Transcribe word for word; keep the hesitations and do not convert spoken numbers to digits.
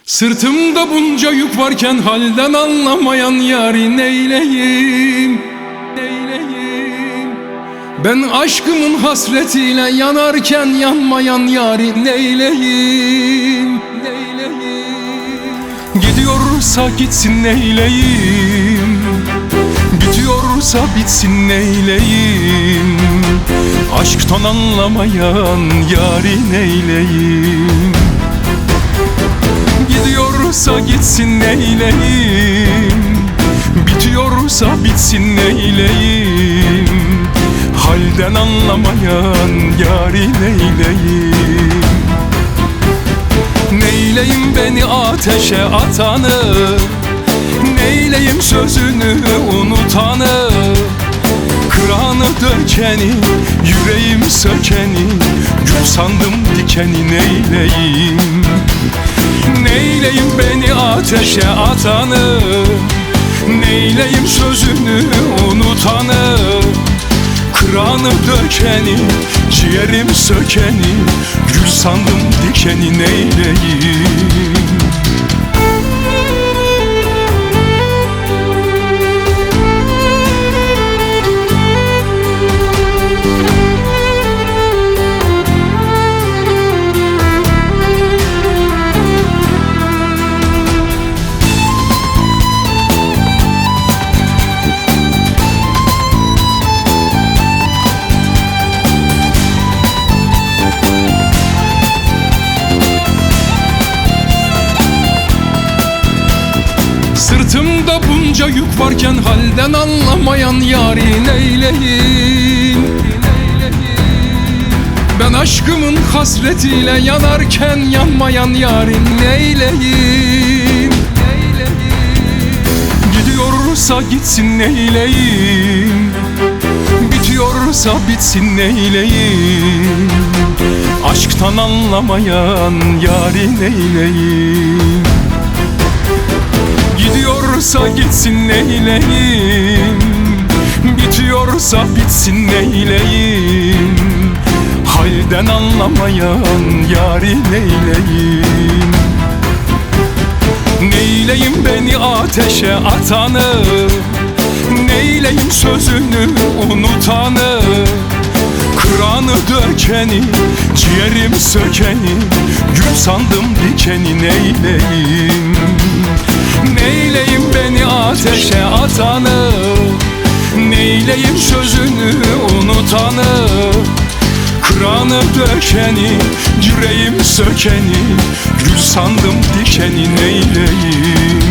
Sırtımda bunca yük varken halden anlamayan yâri neyleyim, neyleyim? Ben aşkımın hasretiyle yanarken yanmayan yâri neyleyim, neyleyim? Gidiyorsa gitsin neyleyim, bitiyorsa bitsin neyleyim? Aşktan anlamayan yâri neyleyim? Gidiyorsa gitsin neyleyim, bitiyorsa bitsin neyleyim? Halden anlamayan yâri neyleyim? Neyleyim beni ateşe atanı, neyleyim sözünü unutanı? Kıranı dökeni, yüreğim sökeni, gül sandım dikeni neyleyim? Neyleyim beni ateşe atanı, neyleyim sözünü unutanı? Kıranı dökeni, ciğerim sökeni, gül sandım dikeni neyleyim? Sırtımda bunca yük varken halden anlamayan yâri neyleyim, ben aşkımın hasretiyle yanarken yanmayan yâri neyleyim? Gidiyorsa gitsin neyleyim, bitiyorsa bitsin neyleyim? Aşktan anlamayan yâri neyleyim? Gidiyorsa gitsin neyleyim, bitiyorsa bitsin neyleyim? Halden anlamayan yâri neyleyim? Neyleyim beni ateşe atanı, neyleyim sözünü unutanı? Kıranı dökeni, ciğerim sökeni, gül sandım dikeni neyleyim? Neyleyim beni ateşe atanı, neyleyim sözünü unutanı? Kıranı dökeni, yüreğim sökeni, gül sandım dikeni neyleyim?